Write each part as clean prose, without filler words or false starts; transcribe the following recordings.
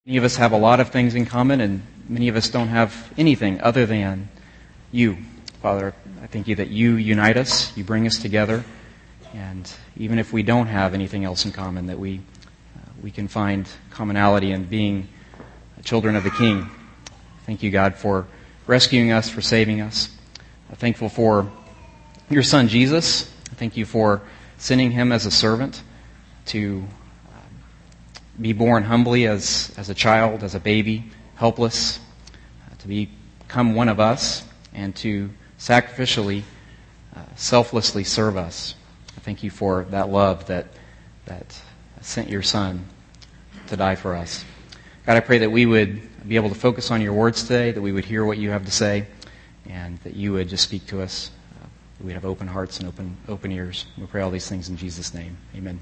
Many of us have a lot of things in common, and many of us don't have anything other than you. Father, I thank you that you unite us, you bring us together, and even if we don't have anything else in common, that we can find commonality in being children of the King. Thank you, God, for rescuing us, for saving us. I'm thankful for your Son, Jesus. Thank you for sending him as a servant to be born humbly as a child, as a baby, helpless, to become one of us, and to sacrificially, selflessly serve us. I thank you for that love that sent your Son to die for us. God, I pray that we would be able to focus on your words today, that we would hear what you have to say, and that you would just speak to us. That we'd have open hearts and open ears. We pray all these things in Jesus' name. Amen.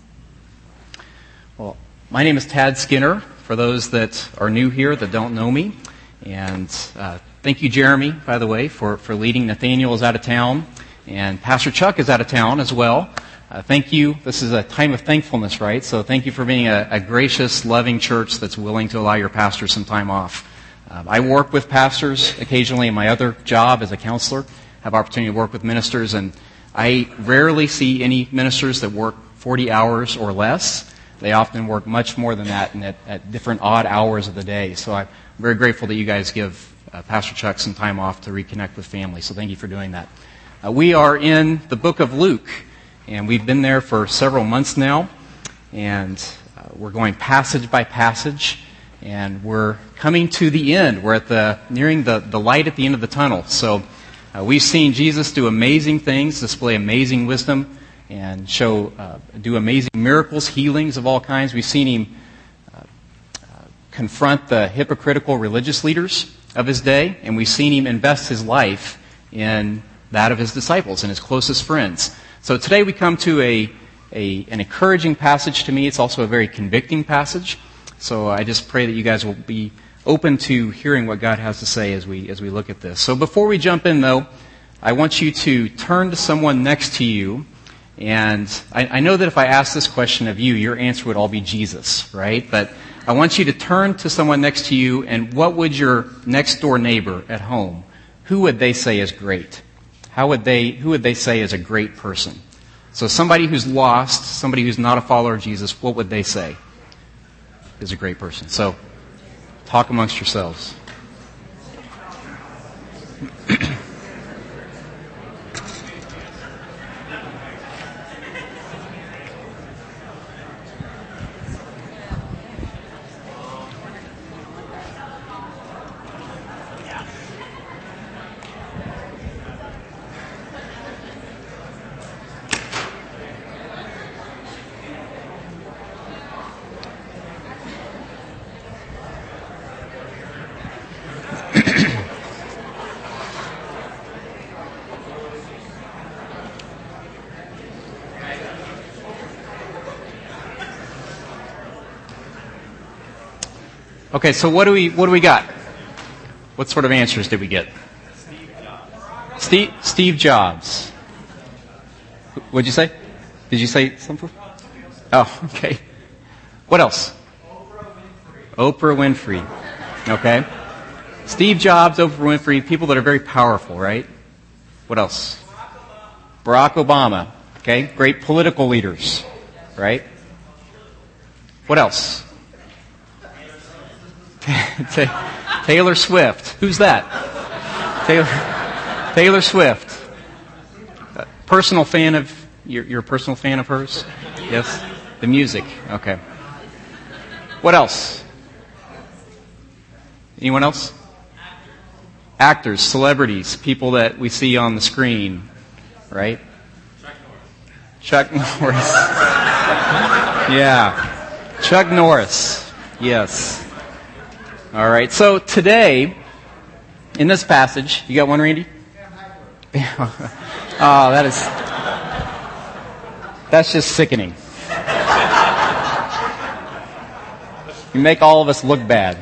Well, my name is Tad Skinner, for those that are new here that don't know me. And thank you, Jeremy, by the way, for leading. Nathaniel is out of town, and Pastor Chuck is out of town as well. Thank you. This is a time of thankfulness, right? So thank you for being a gracious, loving church that's willing to allow your pastors some time off. I work with pastors occasionally in my other job as a counselor, have opportunity to work with ministers, and I rarely see any ministers that work 40 hours or less. They often work much more than that and at different odd hours of the day. So I'm very grateful that you guys give Pastor Chuck some time off to reconnect with family. So thank you for doing that. We are in the book of Luke, and we've been there for several months now. And we're going passage by passage, and we're coming to the end. We're nearing the light at the end of the tunnel. So we've seen Jesus do amazing things, display amazing wisdom, and do amazing miracles, healings of all kinds. We've seen him confront the hypocritical religious leaders of his day, and we've seen him invest his life in that of his disciples and his closest friends. So today we come to an encouraging passage to me. It's also a very convicting passage. So I just pray that you guys will be open to hearing what God has to say as we look at this. So before we jump in, though, I want you to turn to someone next to you. And I know that if I ask this question of you, your answer would all be Jesus, right? But I want you to turn to someone next to you, and what would your next door neighbor at home, who would they say is great? Who would they say is a great person? So somebody who's lost, somebody who's not a follower of Jesus, what would they say is a great person? So talk amongst yourselves. Okay, so what do we got? What sort of answers did we get? Steve Jobs. What'd you say? Did you say something? Oh, okay. What else? Oprah Winfrey. Okay. Steve Jobs, Oprah Winfrey, people that are very powerful, right? What else? Barack Obama. Okay, great political leaders, right? What else? Taylor Swift. Who's that? Taylor Swift. Personal fan of you're a personal fan of hers? Yes. The music. Okay. What else? Anyone else? Actors, celebrities, people that we see on the screen, right? Chuck Norris. Yeah. Chuck Norris. Yes. All right, so today, in this passage, you got one, Randy? Oh, that's just sickening. You make all of us look bad.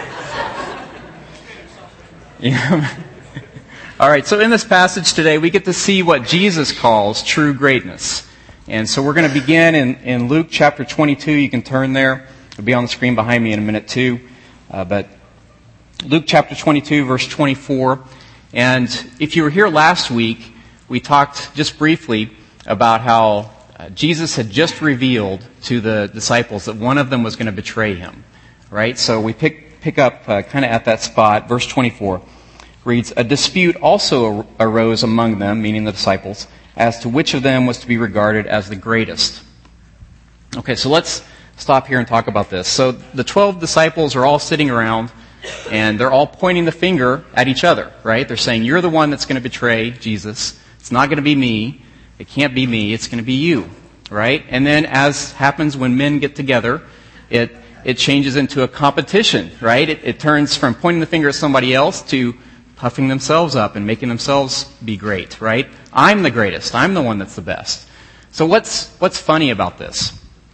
All right, so in this passage today, we get to see what Jesus calls true greatness. And so we're going to begin in Luke chapter 22. You can turn there. It'll be on the screen behind me in a minute too. But Luke chapter 22, verse 24. And if you were here last week, we talked just briefly about how Jesus had just revealed to the disciples that one of them was going to betray him. Right? So we pick up kind of at that spot. Verse 24 reads, "A dispute also arose among them," meaning the disciples, "as to which of them was to be regarded as the greatest." Okay, so let's stop here and talk about this. So the 12 disciples are all sitting around, and they're all pointing the finger at each other, right? They're saying, "You're the one that's going to betray Jesus. It's not going to be me. It can't be me. It's going to be you," right? And then, as happens when men get together, it changes into a competition, right? It turns from pointing the finger at somebody else to puffing themselves up and making themselves be great, right? I'm the greatest. I'm the one that's the best. So what's funny about this?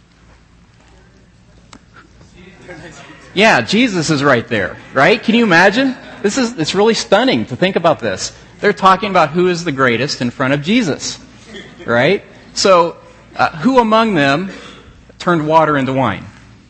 Yeah, Jesus is right there, right? Can you imagine? It's really stunning to think about this. They're talking about who is the greatest in front of Jesus, right? So, who among them turned water into wine?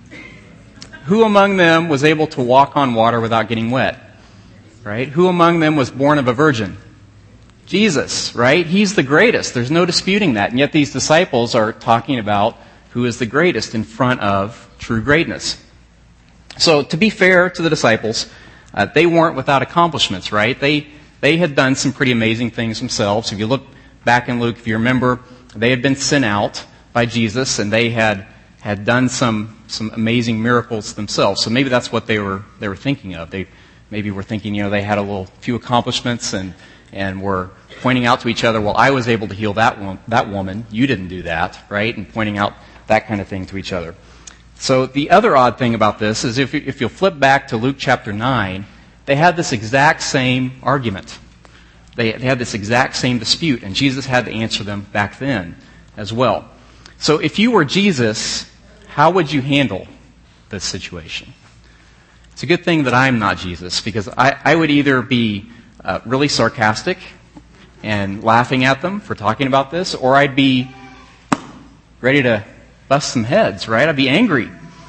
Who among them was able to walk on water without getting wet? Right? Who among them was born of a virgin? Jesus, right? He's the greatest. There's no disputing that. And yet these disciples are talking about who is the greatest in front of true greatness. So to be fair to the disciples, they weren't without accomplishments, right? They had done some pretty amazing things themselves. If you look back in Luke, if you remember, they had been sent out by Jesus, and they had done some amazing miracles themselves. So maybe that's what they were thinking of. They maybe were thinking, they had a few accomplishments and were pointing out to each other, well, I was able to heal that woman. You didn't do that, right? And pointing out that kind of thing to each other. So the other odd thing about this is if you'll flip back to Luke chapter 9, they had this exact same argument. They had this exact same dispute, and Jesus had to answer them back then as well. So if you were Jesus, how would you handle this situation? It's a good thing that I'm not Jesus, because I would either be really sarcastic and laughing at them for talking about this, or I'd be ready to bust some heads, right? I'd be angry.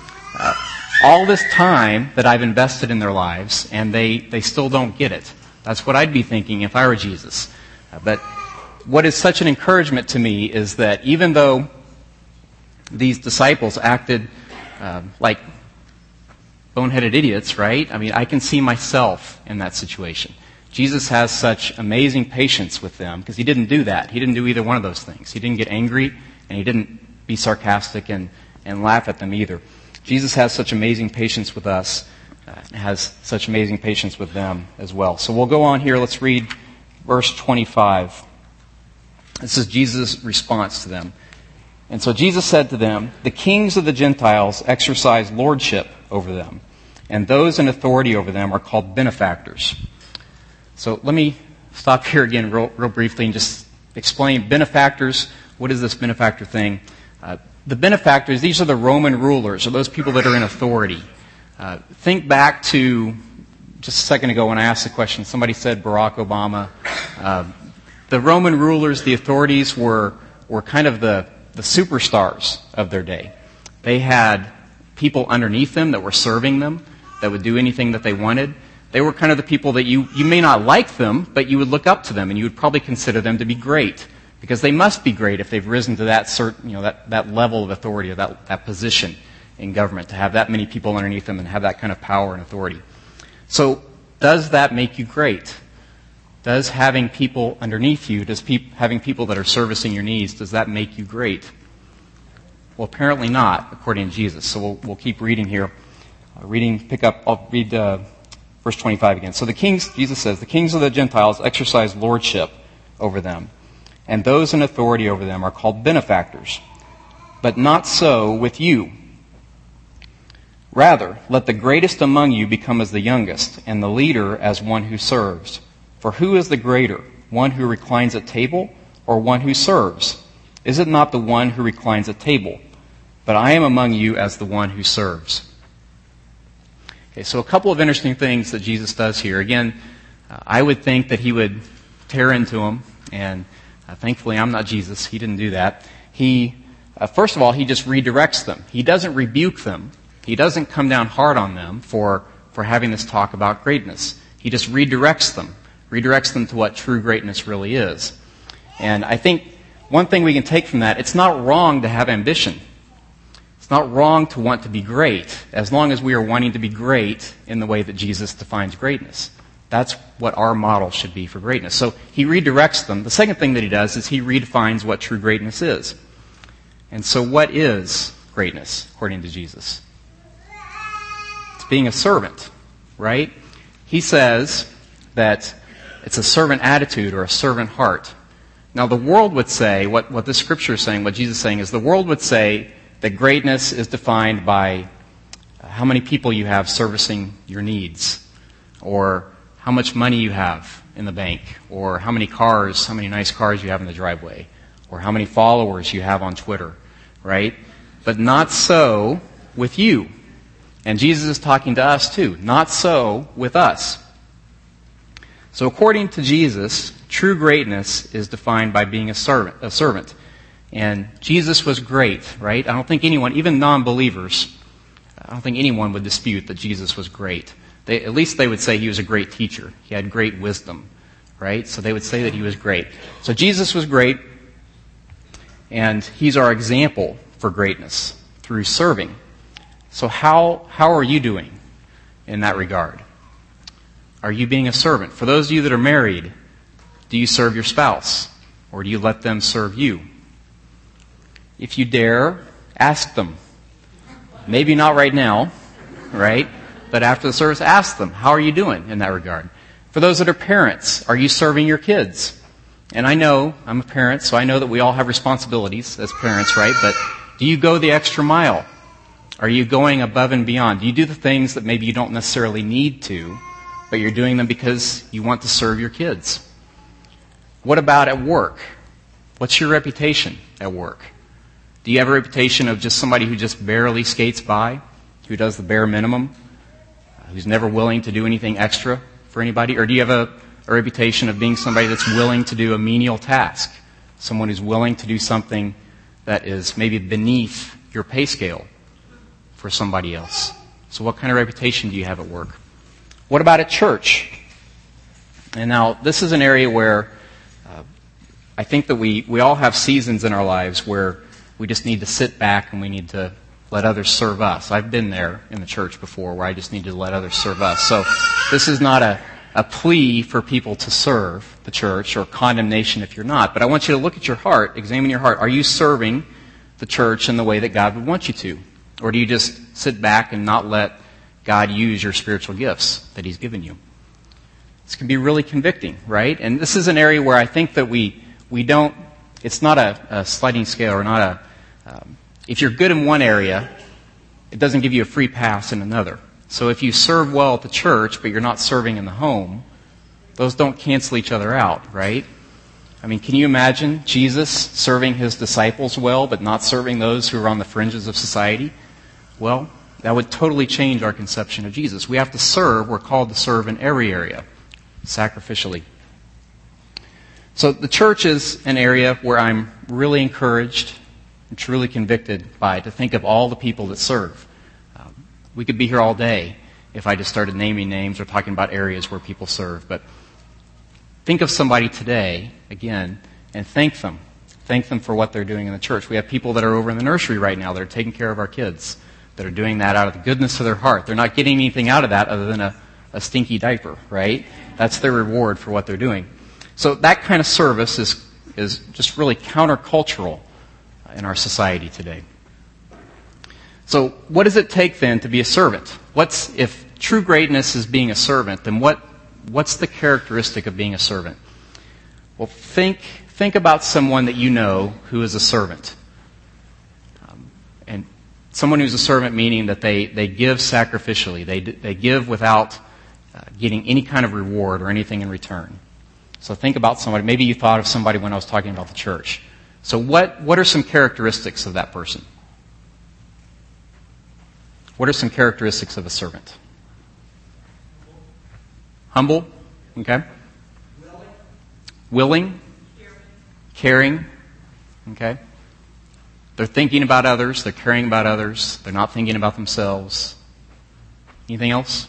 All this time that I've invested in their lives, and they still don't get it. That's what I'd be thinking if I were Jesus. But what is such an encouragement to me is that even though these disciples acted like boneheaded idiots, right? I mean, I can see myself in that situation. Jesus has such amazing patience with them because he didn't do that. He didn't do either one of those things. He didn't get angry, and he didn't be sarcastic and laugh at them either. Jesus has such amazing patience with us, has such amazing patience with them as well. So we'll go on here. Let's read verse 25. This is Jesus' response to them. "And so Jesus said to them, 'The kings of the Gentiles exercise lordship over them, and those in authority over them are called benefactors.'" So let me stop here again real briefly and just explain benefactors. What is this benefactor thing? The benefactors, these are the Roman rulers, or those people that are in authority. Think back to just a second ago when I asked the question, somebody said Barack Obama. The Roman rulers, the authorities, were kind of the superstars of their day. They had people underneath them that were serving them, that would do anything that they wanted. They were kind of the people that you may not like them, but you would look up to them, and you would probably consider them to be great. Because they must be great if they've risen to that certain, that level of authority, or that position in government, to have that many people underneath them and have that kind of power and authority. So, does that make you great? Does having people underneath you, having people that are servicing your needs, does that make you great? Well, apparently not, according to Jesus. So we'll keep reading here. I'll read verse 25 again. "So the kings," Jesus says, "the kings of the Gentiles exercise lordship over them, and those in authority over them are called benefactors. But not so with you. Rather, let the greatest among you become as the youngest, and the leader as one who serves. For who is the greater, one who reclines at table, or one who serves? Is it not the one who reclines at table? But I am among you as the one who serves." Okay, so a couple of interesting things that Jesus does here. Again, I would think that he would tear into them, and thankfully I'm not Jesus. He didn't do that. First of all, he just redirects them. He doesn't rebuke them. He doesn't come down hard on them for having this talk about greatness. He just redirects them to what true greatness really is. And I think one thing we can take from that, it's not wrong to have ambition. It's not wrong to want to be great, as long as we are wanting to be great in the way that Jesus defines greatness. That's what our model should be for greatness. So he redirects them. The second thing that he does is he redefines what true greatness is. And so what is greatness, according to Jesus? It's being a servant, right? He says that it's a servant attitude or a servant heart. Now, the world would say, what this scripture is saying, what Jesus is saying, is the world would say that greatness is defined by how many people you have servicing your needs, or how much money you have in the bank, or how many nice cars you have in the driveway, or how many followers you have on Twitter, right? But not so with you. And Jesus is talking to us too. Not so with us. So according to Jesus, true greatness is defined by being a servant. And Jesus was great, right? I don't think anyone, even non-believers, I don't think anyone would dispute that Jesus was great. At least they would say he was a great teacher. He had great wisdom, right? So they would say that he was great. So Jesus was great, and he's our example for greatness through serving. So how are you doing in that regard? Are you being a servant? For those of you that are married, do you serve your spouse, or do you let them serve you? If you dare, ask them. Maybe not right now, right? But after the service, ask them, how are you doing in that regard? For those that are parents, are you serving your kids? And I know, I'm a parent, so I know that we all have responsibilities as parents, right? But do you go the extra mile? Are you going above and beyond? Do you do the things that maybe you don't necessarily need to, but you're doing them because you want to serve your kids? What about at work? What's your reputation at work? Do you have a reputation of just somebody who just barely skates by, who does the bare minimum, who's never willing to do anything extra for anybody? Or do you have a reputation of being somebody that's willing to do a menial task, someone who's willing to do something that is maybe beneath your pay scale for somebody else? So what kind of reputation do you have at work? What about at church? And now, this is an area where I think that we all have seasons in our lives where we just need to sit back and we need to let others serve us. I've been there in the church before where I just need to let others serve us. So this is not a plea for people to serve the church or condemnation if you're not. But I want you to look at your heart, examine your heart. Are you serving the church in the way that God would want you to? Or do you just sit back and not let God use your spiritual gifts that He's given you? This can be really convicting, right? And this is an area where I think that we don't, it's not a sliding scale or not if you're good in one area, it doesn't give you a free pass in another. So if you serve well at the church, but you're not serving in the home, those don't cancel each other out, right? I mean, can you imagine Jesus serving His disciples well, but not serving those who are on the fringes of society? Well, that would totally change our conception of Jesus. We have to serve, we're called to serve in every area, sacrificially. So the church is an area where I'm really encouraged and truly convicted by to think of all the people that serve. We could be here all day if I just started naming names or talking about areas where people serve. But think of somebody today, again, and thank them. Thank them for what they're doing in the church. We have people that are over in the nursery right now that are taking care of our kids, that are doing that out of the goodness of their heart. They're not getting anything out of that other than a stinky diaper, right? That's their reward for what they're doing. So that kind of service is just really countercultural in our society today. So what does it take then to be a servant? If true greatness is being a servant, then what's the characteristic of being a servant? Well, think about someone that you know who is a servant. And someone who's a servant meaning that they give sacrificially. They give without getting any kind of reward or anything in return. So think about somebody. Maybe you thought of somebody when I was talking about the church. So what are some characteristics of that person? What are some characteristics of a servant? Humble. Okay. Willing. Caring. Okay. They're thinking about others. They're caring about others. They're not thinking about themselves. Anything else?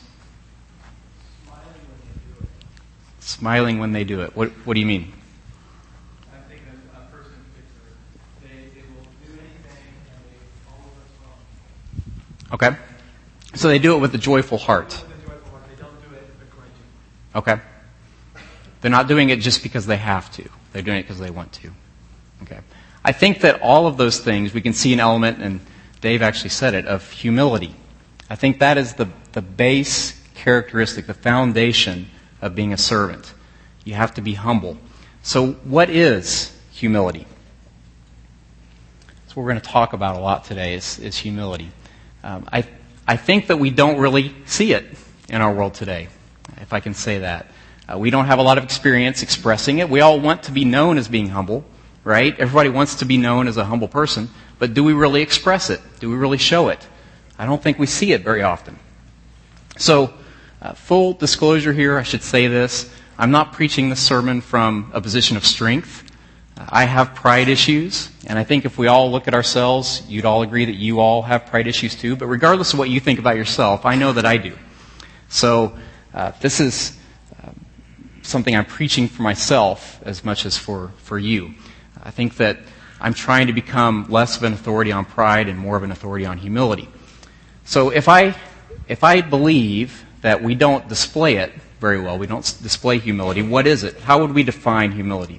Smiling when they do it. What do you mean? I think a person in particular, they will do anything and they follow what's wrong. Okay. So they do it with a joyful heart. They don't do it begrudgingly. Okay. They're not doing it just because they have to. They're doing it because they want to. Okay. I think that all of those things, we can see an element, and Dave actually said it, of humility. I think that is the base characteristic, the foundation of being a servant. You have to be humble. So what is humility? That's what we're going to talk about a lot today is humility. I think that we don't really see it in our world today, if I can say that. We don't have a lot of experience expressing it. We all want to be known as being humble, right? Everybody wants to be known as a humble person, but do we really express it? Do we really show it? I don't think we see it very often. So, full disclosure here, I should say this. I'm not preaching this sermon from a position of strength. I have pride issues, and I think if we all look at ourselves, you'd all agree that you all have pride issues too. But regardless of what you think about yourself, I know that I do. So, this is something I'm preaching for myself as much as for you. I think that I'm trying to become less of an authority on pride and more of an authority on humility. So if I believe that we don't display it very well, we don't display humility, what is it? How would we define humility?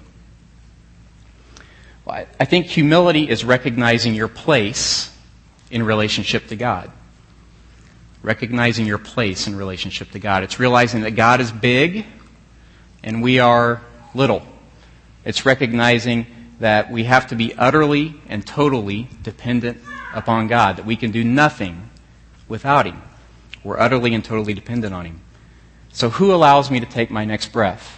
Well, I think humility is recognizing your place in relationship to God. Recognizing your place in relationship to God. It's realizing that God is big and we are little. It's recognizing that we have to be utterly and totally dependent upon God, that we can do nothing without Him. We're utterly and totally dependent on Him. So who allows me to take my next breath?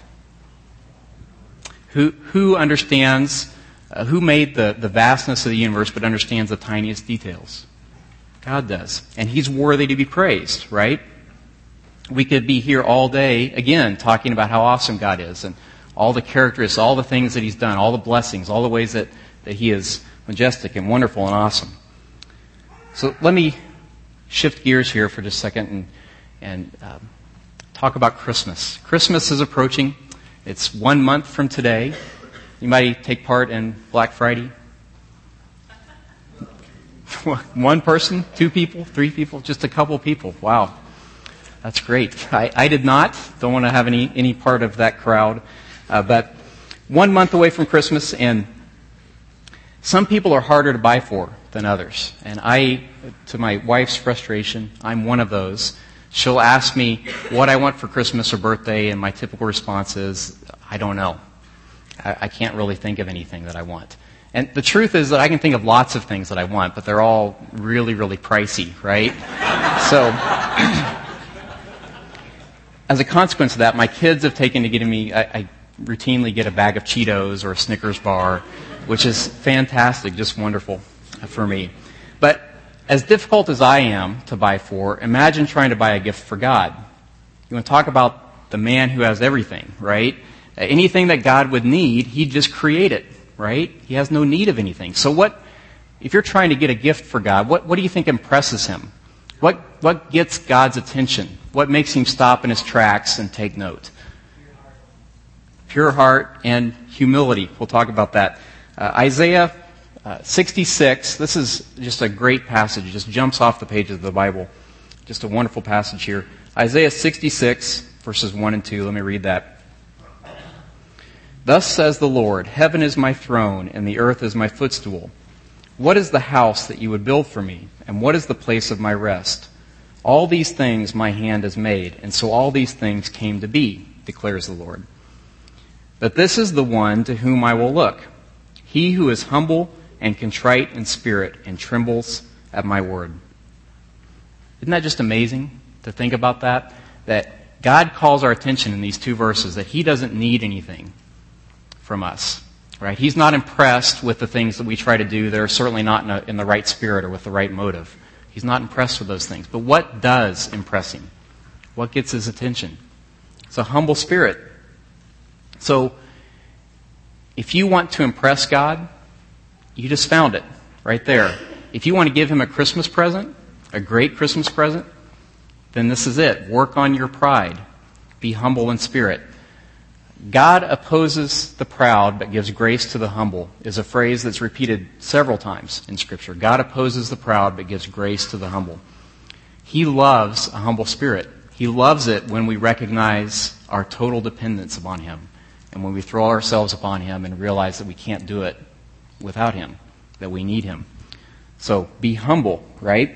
Who understands, who made the vastness of the universe but understands the tiniest details? God does. And He's worthy to be praised, right? We could be here all day, again, talking about how awesome God is and all the characteristics, all the things that He's done, all the blessings, all the ways that He is majestic and wonderful and awesome. So let me shift gears here for just a second and talk about Christmas. Christmas is approaching. It's 1 month from today. Anybody take part in Black Friday? One person? 2 people? 3 people? Just a couple people? Wow. That's great. I did not. Don't want to have any part of that crowd. But 1 month away from Christmas, and some people are harder to buy for than others. And to my wife's frustration, I'm one of those. She'll ask me what I want for Christmas or birthday, and my typical response is, I don't know. I can't really think of anything that I want. And the truth is that I can think of lots of things that I want, but they're all really, really pricey, right? So, as a consequence of that, my kids have taken to getting me, I routinely get a bag of Cheetos or a Snickers bar, which is fantastic, just wonderful for me. But as difficult as I am to buy for, imagine trying to buy a gift for God. You want to talk about the man who has everything, right? Anything that God would need, He'd just create it, right? He has no need of anything. So if you're trying to get a gift for God, what do you think impresses Him? What gets God's attention? What makes Him stop in His tracks and take note? Pure heart and humility. We'll talk about that. Isaiah 66, this is just a great passage. It just jumps off the pages of the Bible. Just a wonderful passage here. Isaiah 66, verses 1 and 2. Let me read that. Thus says the Lord, Heaven is my throne, and the earth is my footstool. What is the house that you would build for me, and what is the place of my rest? All these things my hand has made, and so all these things came to be, declares the Lord. But this is the one to whom I will look, he who is humble and contrite in spirit and trembles at my word. Isn't that just amazing to think about that? That God calls our attention in these 2 verses that He doesn't need anything from us. Right? He's not impressed with the things that we try to do that are certainly not in the right spirit or with the right motive. He's not impressed with those things. But what does impress Him? What gets His attention? It's a humble spirit. So, if you want to impress God, you just found it, right there. If you want to give him a Christmas present, a great Christmas present, then this is it. Work on your pride. Be humble in spirit. God opposes the proud but gives grace to the humble is a phrase that's repeated several times in Scripture. God opposes the proud but gives grace to the humble. He loves a humble spirit. He loves it when we recognize our total dependence upon him and when we throw ourselves upon him and realize that we can't do it without him, that we need him. So be humble, right?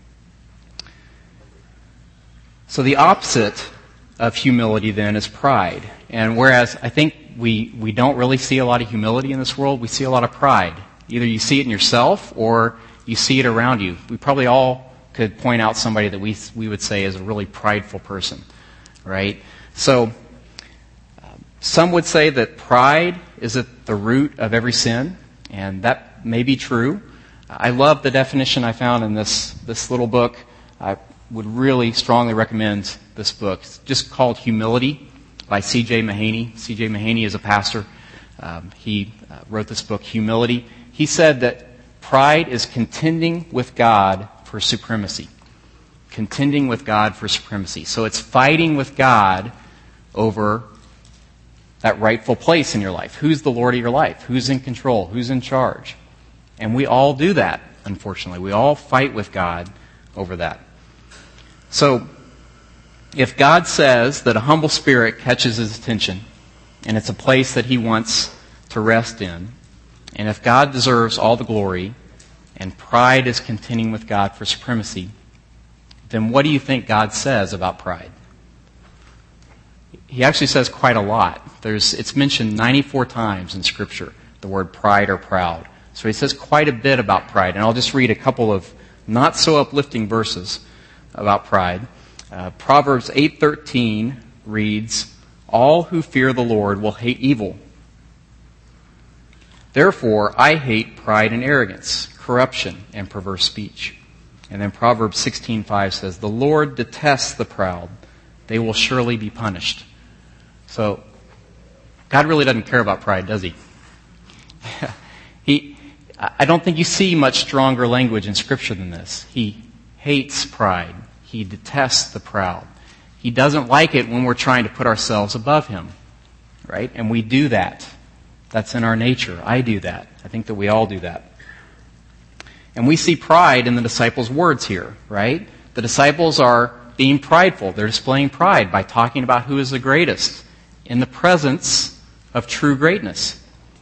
So the opposite of humility then is pride. And whereas I think we don't really see a lot of humility in this world, we see a lot of pride. Either you see it in yourself or you see it around you. We probably all could point out somebody that we would say is a really prideful person, right? So some would say that pride is at the root of every sin, and that may be true. I love the definition I found in this little book. I would really strongly recommend this book. It's just called Humility by C.J. Mahaney. C.J. Mahaney is a pastor. He wrote this book, Humility. He said that pride is contending with God for supremacy. Contending with God for supremacy. So it's fighting with God over that rightful place in your life. Who's the Lord of your life? Who's in control? Who's in charge? And we all do that, unfortunately. We all fight with God over that. So, if God says that a humble spirit catches his attention, and it's a place that he wants to rest in, and if God deserves all the glory, and pride is contending with God for supremacy, then what do you think God says about pride? He actually says quite a lot. It's mentioned 94 times in Scripture, the word pride or proud. So he says quite a bit about pride. And I'll just read a couple of not so uplifting verses about pride. Proverbs 8:13 reads, "All who fear the Lord will hate evil. Therefore, I hate pride and arrogance, corruption and perverse speech." And then Proverbs 16:5 says, "The Lord detests the proud. They will surely be punished." So, God really doesn't care about pride, does he? I don't think you see much stronger language in Scripture than this. He hates pride. He detests the proud. He doesn't like it when we're trying to put ourselves above him, right? And we do that. That's in our nature. I do that. I think that we all do that. And we see pride in the disciples' words here, right? The disciples are being prideful. They're displaying pride by talking about who is the greatest in the presence of true greatness.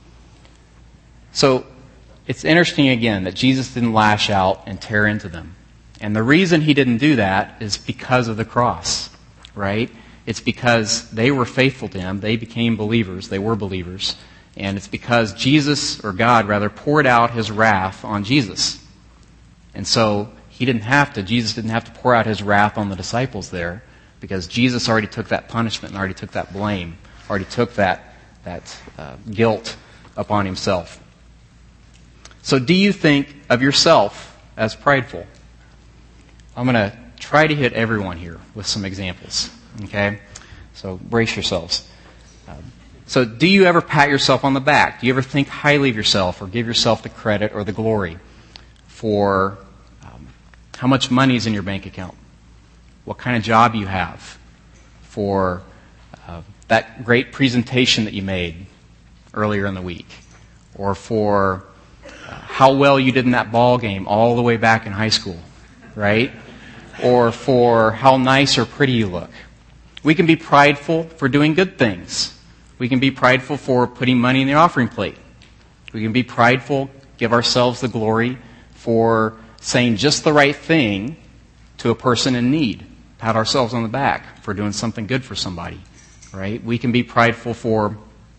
So, it's interesting again that Jesus didn't lash out and tear into them. And the reason he didn't do that is because of the cross, right? It's because they were faithful to him. They became believers. They were believers. And it's because Jesus, or God rather, poured out his wrath on Jesus. And so Jesus didn't have to pour out his wrath on the disciples there because Jesus already took that punishment and already took that blame, already took that guilt upon himself. So do you think of yourself as prideful? I'm going to try to hit everyone here with some examples. Okay? So brace yourselves. So do you ever pat yourself on the back? Do you ever think highly of yourself or give yourself the credit or the glory for how much money is in your bank account? What kind of job you have? For that great presentation that you made earlier in the week? Or for how well you did in that ball game all the way back in high school, right? Or for how nice or pretty you look. We can be prideful for doing good things. We can be prideful for putting money in the offering plate. We can be prideful, give ourselves the glory for saying just the right thing to a person in need. Pat ourselves on the back for doing something good for somebody, right? We can be prideful for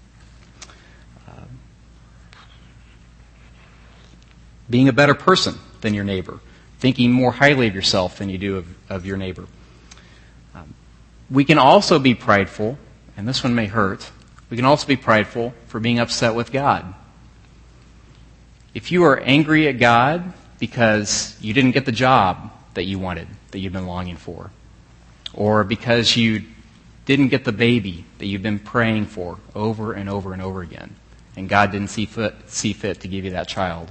being a better person than your neighbor, thinking more highly of yourself than you do of your neighbor. We can also be prideful, and this one may hurt, we can also be prideful for being upset with God. If you are angry at God because you didn't get the job that you wanted, that you've been longing for, or because you didn't get the baby that you've been praying for over and over and over again, and God didn't see fit to give you that child,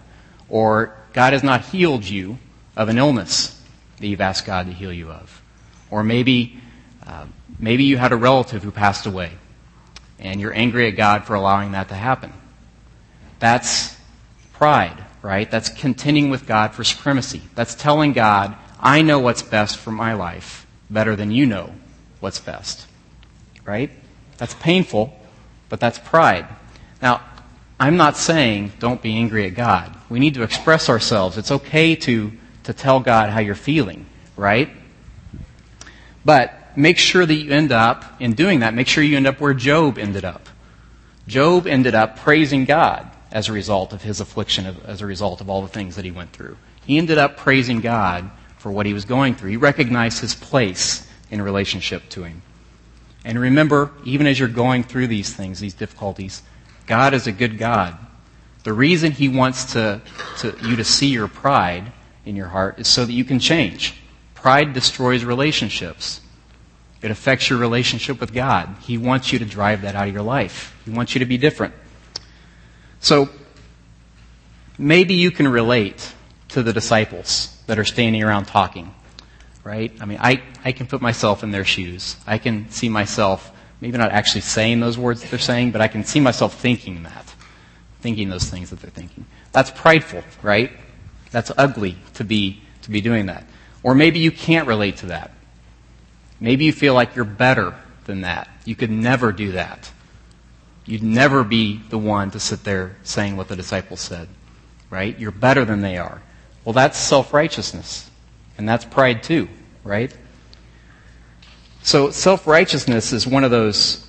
Or God has not healed you of an illness that you've asked God to heal you of. Or maybe you had a relative who passed away, and you're angry at God for allowing that to happen. That's pride, right? That's contending with God for supremacy. That's telling God, I know what's best for my life better than you know what's best, right? That's painful, but that's pride. Now, I'm not saying don't be angry at God. We need to express ourselves. It's okay to tell God how you're feeling, right? But make sure that you end up, in doing that, make sure you end up where Job ended up. Job ended up praising God as a result of his affliction, as a result of all the things that he went through. He ended up praising God for what he was going through. He recognized his place in relationship to him. And remember, even as you're going through these things, these difficulties, God is a good God. The reason He wants you to see your pride in your heart is so that you can change. Pride destroys relationships. It affects your relationship with God. He wants you to drive that out of your life. He wants you to be different. So, maybe you can relate to the disciples that are standing around talking, right? I mean, I can put myself in their shoes. I can see myself, maybe not actually saying those words that they're saying, but I can see myself thinking those things that they're thinking. That's prideful, right? That's ugly to be doing that. Or maybe you can't relate to that. Maybe you feel like you're better than that. You could never do that. You'd never be the one to sit there saying what the disciples said, right? You're better than they are. Well, that's self-righteousness. And that's pride too, right? So self-righteousness is one of those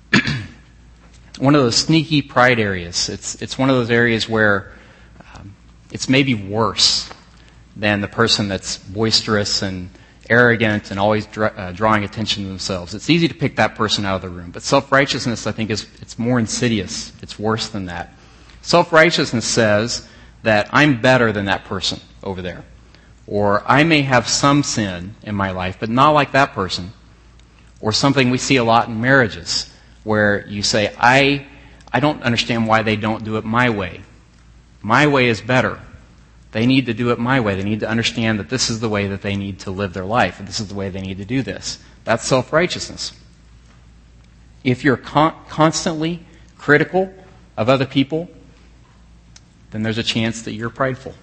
sneaky pride areas. It's one of those areas where it's maybe worse than the person that's boisterous and arrogant and always drawing attention to themselves. It's easy to pick that person out of the room. But self-righteousness, I think, it's more insidious. It's worse than that. Self-righteousness says that I'm better than that person over there. Or I may have some sin in my life, but not like that person. Or something we see a lot in marriages, where you say, I don't understand why they don't do it my way. My way is better. They need to do it my way. They need to understand that this is the way that they need to live their life, and this is the way they need to do this. That's self-righteousness. If you're constantly critical of other people, then there's a chance that you're prideful.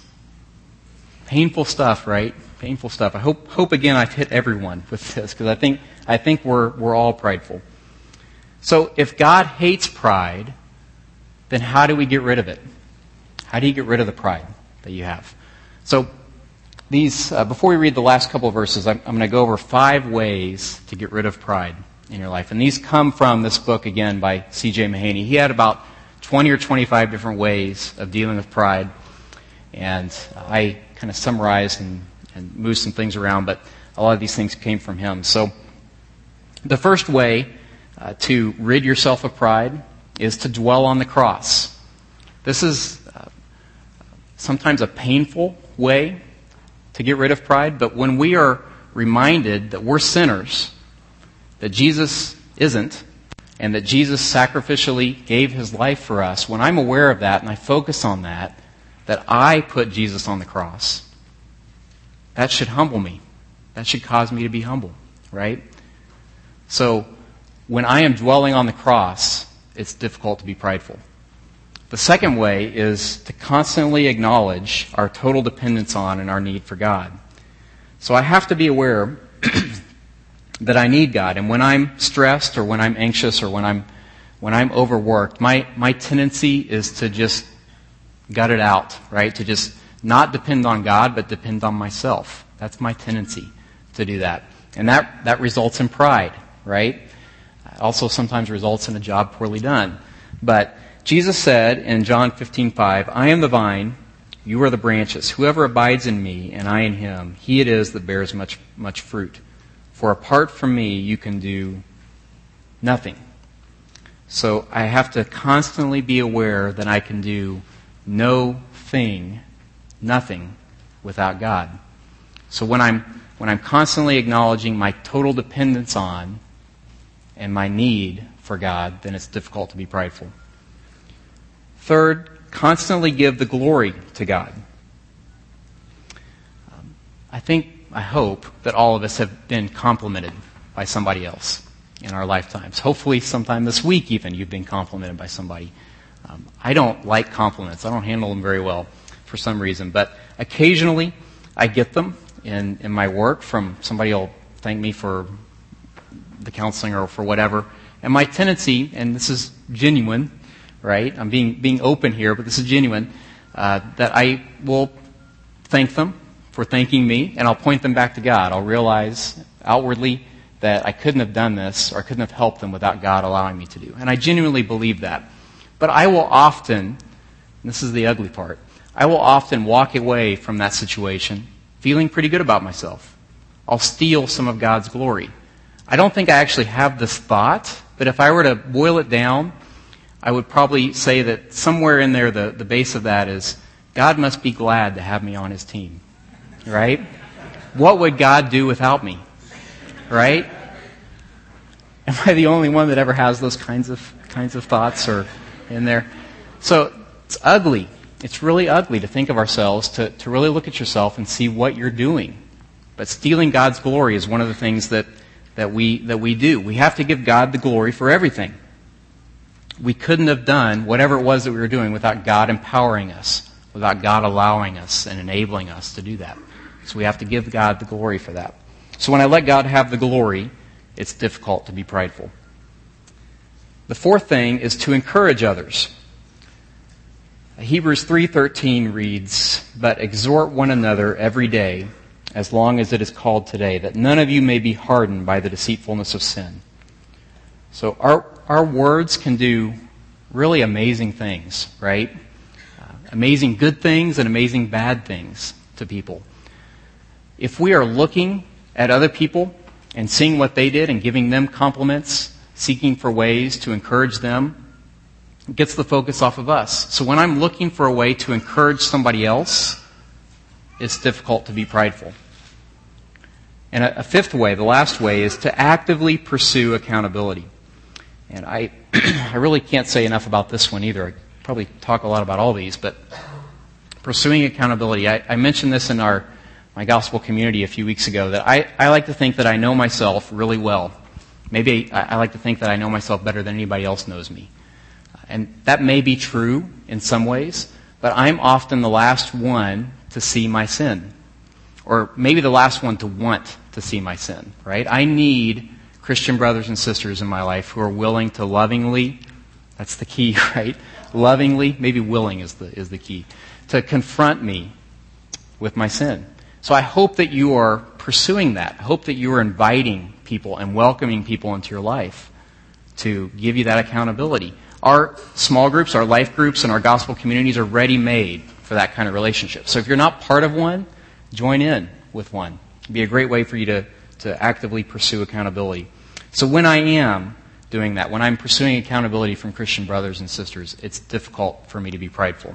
Painful stuff, right? Painful stuff. I hope again I've hit everyone with this, because I think we're all prideful. So if God hates pride, then how do we get rid of it? How do you get rid of the pride that you have? So these before we read the last couple of verses, I'm going to go over 5 ways to get rid of pride in your life. And these come from this book, again, by C.J. Mahaney. He had about 20 or 25 different ways of dealing with pride. And I kind of summarized and moved some things around, but a lot of these things came from him. So the first way to rid yourself of pride is to dwell on the cross. This is sometimes a painful way to get rid of pride, but when we are reminded that we're sinners, that Jesus isn't, and that Jesus sacrificially gave His life for us, when I'm aware of that and I focus on that I put Jesus on the cross, that should humble me. That should cause me to be humble, right? So when I am dwelling on the cross, it's difficult to be prideful. The second way is to constantly acknowledge our total dependence on and our need for God. So I have to be aware that I need God. And when I'm stressed or when I'm anxious or when I'm overworked, my tendency is to just gut it out, right? To just not depend on God, but depend on myself. That's my tendency to do that. And that results in pride, right? It also sometimes results in a job poorly done. But Jesus said in John 15:5, I am the vine, you are the branches. Whoever abides in me and I in him, he it is that bears much, much fruit. For apart from me, you can do nothing. So I have to constantly be aware that I can do nothing without God. So when I'm constantly acknowledging my total dependence on and my need for God, then it's difficult to be prideful. Third, constantly give the glory to God. I hope that all of us have been complimented by somebody else in our lifetimes. Hopefully sometime this week even you've been complimented by somebody. I don't like compliments. I don't handle them very well for some reason. But occasionally I get them in my work from somebody will thank me for the counseling or for whatever. And my tendency, and this is genuine, right? I'm being open here, but this is genuine, that I will thank them for thanking me, and I'll point them back to God. I'll realize outwardly that I couldn't have done this or I couldn't have helped them without God allowing me to do. And I genuinely believe that. But I will often, and this is the ugly part, I will often walk away from that situation feeling pretty good about myself. I'll steal some of God's glory. I don't think I actually have this thought, but if I were to boil it down, I would probably say that somewhere in there the base of that is, God must be glad to have me on His team. Right? What would God do without me? Right? Am I the only one that ever has those kinds of thoughts or in there? So it's ugly. It's really ugly to think of ourselves, to really look at yourself and see what you're doing. But stealing God's glory is one of the things that we do. We have to give God the glory for everything. We couldn't have done whatever it was that we were doing without God empowering us, without God allowing us and enabling us to do that. So we have to give God the glory for that. So when I let God have the glory, it's difficult to be prideful. The fourth thing is to encourage others. Hebrews 3:13 reads, "But exhort one another every day, as long as it is called today, that none of you may be hardened by the deceitfulness of sin." So our words can do really amazing things, right? Amazing good things and amazing bad things to people. If we are looking at other people and seeing what they did and giving them compliments, seeking for ways to encourage them, it gets the focus off of us. So when I'm looking for a way to encourage somebody else, it's difficult to be prideful. And a fifth way, the last way, is to actively pursue accountability. And I really can't say enough about this one either. I probably talk a lot about all these, but pursuing accountability. I mentioned this in my gospel community a few weeks ago, that I like to think that I know myself really well. Maybe I like to think that I know myself better than anybody else knows me. And that may be true in some ways, but I'm often the last one to see my sin. Or maybe the last one to want to see my sin, right? I need Christian brothers and sisters in my life who are willing to lovingly, that's the key, right? Lovingly, maybe willing is the key, to confront me with my sin. So I hope that you are pursuing that. I hope that you are inviting people and welcoming people into your life to give you that accountability. Our small groups, our life groups, and our gospel communities are ready-made for that kind of relationship. So if you're not part of one, join in with one. It'd be a great way for you to actively pursue accountability. So when I am doing that, when I'm pursuing accountability from Christian brothers and sisters, it's difficult for me to be prideful.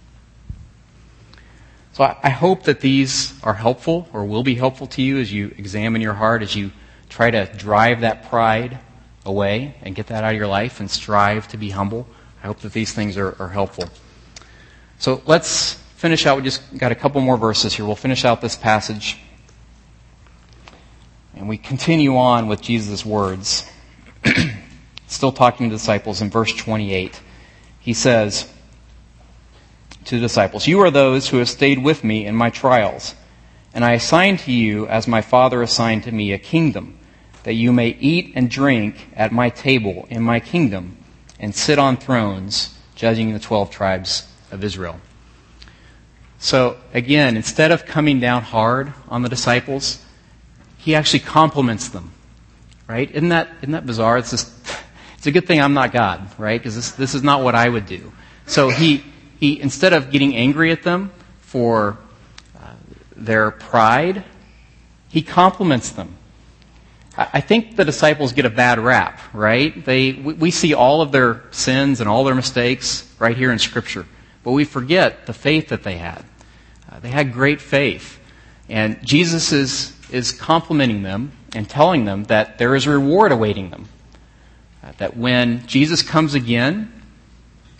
So I hope that these are helpful or will be helpful to you as you examine your heart, as you try to drive that pride away and get that out of your life and strive to be humble. I hope that these things are helpful. So let's finish out. We just got a couple more verses here. We'll finish out this passage. And we continue on with Jesus' words. Still talking to the disciples in verse 28. He says to the disciples, "You are those who have stayed with me in my trials, and I assign to you, as my Father assigned to me, a kingdom, that you may eat and drink at my table in my kingdom, and sit on thrones, judging the 12 tribes of Israel." So again, instead of coming down hard on the disciples, he actually compliments them, right? Isn't that bizarre? It's a good thing I'm not God, right? Because this is not what I would do. So he instead of getting angry at them for their pride, he compliments them. I think the disciples get a bad rap, right? We see all of their sins and all their mistakes right here in Scripture, but we forget the faith that they had. They had great faith, and Jesus is complimenting them and telling them that there is a reward awaiting them. That when Jesus comes again,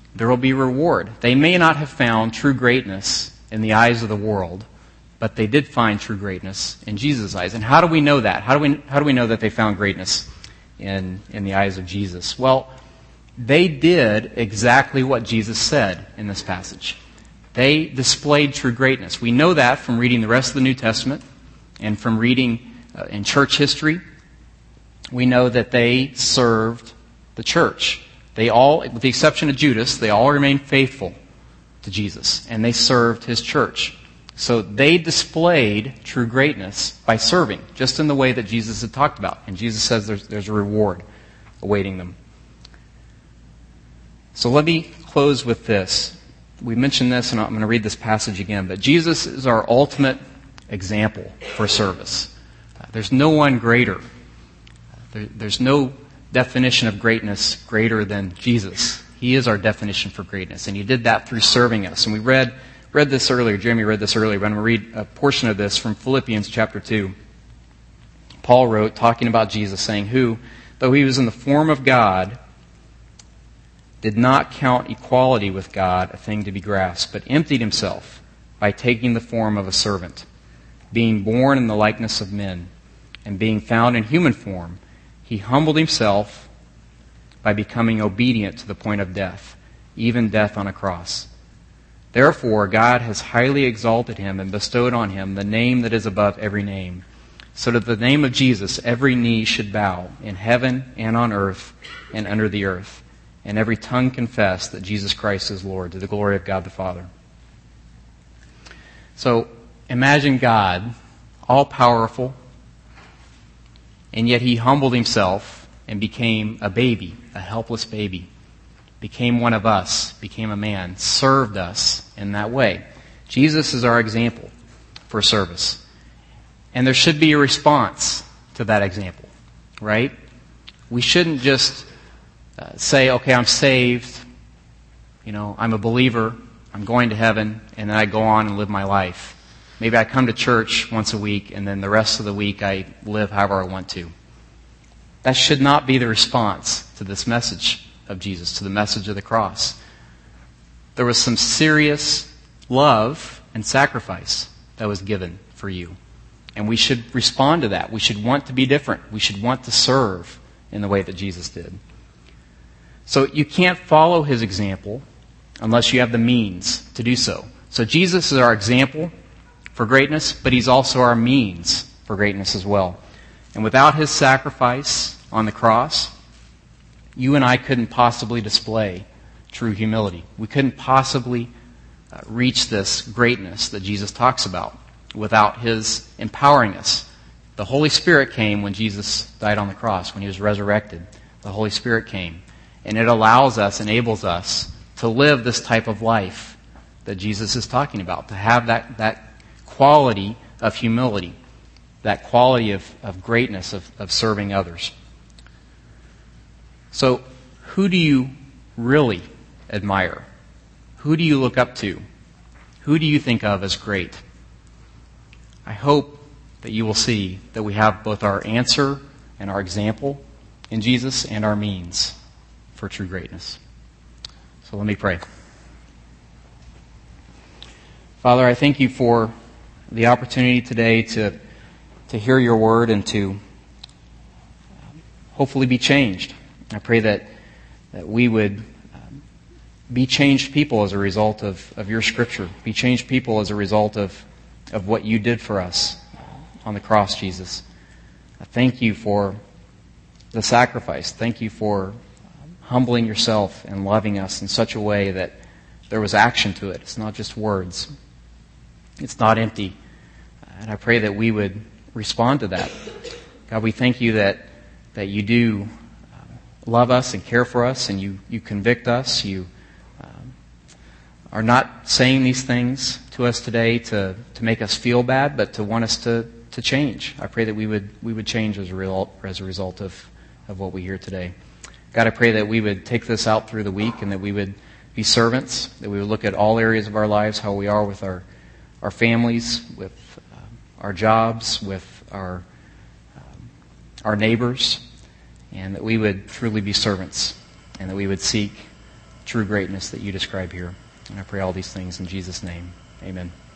there will be reward. They may not have found true greatness in the eyes of the world, but they did find true greatness in Jesus' eyes. And how do we know that? How do we know that they found greatness in the eyes of Jesus? Well, they did exactly what Jesus said in this passage. They displayed true greatness. We know that from reading the rest of the New Testament and from reading in church history. We know that they served the church. They all, with the exception of Judas, they all remained faithful to Jesus, and they served his church. So they displayed true greatness by serving, just in the way that Jesus had talked about. And Jesus says there's a reward awaiting them. So let me close with this. We mentioned this, and I'm going to read this passage again, but Jesus is our ultimate example for service. There's no one greater. There's no definition of greatness greater than Jesus. He is our definition for greatness, and he did that through serving us. And we read this earlier. Jeremy read this earlier, but I'm going to read a portion of this from Philippians chapter 2. Paul wrote, talking about Jesus, saying, who, though he was in the form of God, did not count equality with God a thing to be grasped, but emptied himself by taking the form of a servant, being born in the likeness of men, and being found in human form, he humbled himself by becoming obedient to the point of death, even death on a cross. Therefore, God has highly exalted him and bestowed on him the name that is above every name, so that the name of Jesus every knee should bow, in heaven and on earth and under the earth, and every tongue confess that Jesus Christ is Lord, to the glory of God the Father. So, imagine God, all-powerful, and yet he humbled himself and became a baby, a helpless baby. Became one of us, became a man, served us in that way. Jesus is our example for service. And there should be a response to that example, right? We shouldn't just say, okay, I'm saved, I'm a believer, I'm going to heaven, and then I go on and live my life. Maybe I come to church once a week, and then the rest of the week I live however I want to. That should not be the response to this message of Jesus, to the message of the cross. There was some serious love and sacrifice that was given for you. And we should respond to that. We should want to be different. We should want to serve in the way that Jesus did. So you can't follow his example unless you have the means to do so. So Jesus is our example for greatness, but he's also our means for greatness as well. And without his sacrifice on the cross, you and I couldn't possibly display true humility. We couldn't possibly reach this greatness that Jesus talks about without his empowering us. The Holy Spirit came when Jesus died on the cross, when he was resurrected. The Holy Spirit came. And it allows us, enables us to live this type of life that Jesus is talking about, to have that quality of humility, that quality of greatness, of serving others. So, who do you really admire? Who do you look up to? Who do you think of as great? I hope that you will see that we have both our answer and our example in Jesus and our means for true greatness. So let me pray. Father, I thank you for the opportunity today to hear your word and to hopefully be changed. I pray that we would be changed people as a result of your scripture, be changed people as a result of what you did for us on the cross, Jesus. I thank you for the sacrifice. Thank you for humbling yourself and loving us in such a way that there was action to it. It's not just words. It's not empty. And I pray that we would respond to that. God, we thank you that you do love us and care for us, and you convict us. You are not saying these things to us today to make us feel bad, but to want us to change. I pray that we would change as a result of what we hear today. God, I pray that we would take this out through the week and that we would be servants, that we would look at all areas of our lives, how we are with our families, with our jobs, with our neighbors, and that we would truly be servants, and that we would seek true greatness that you describe here. And I pray all these things in Jesus' name. Amen.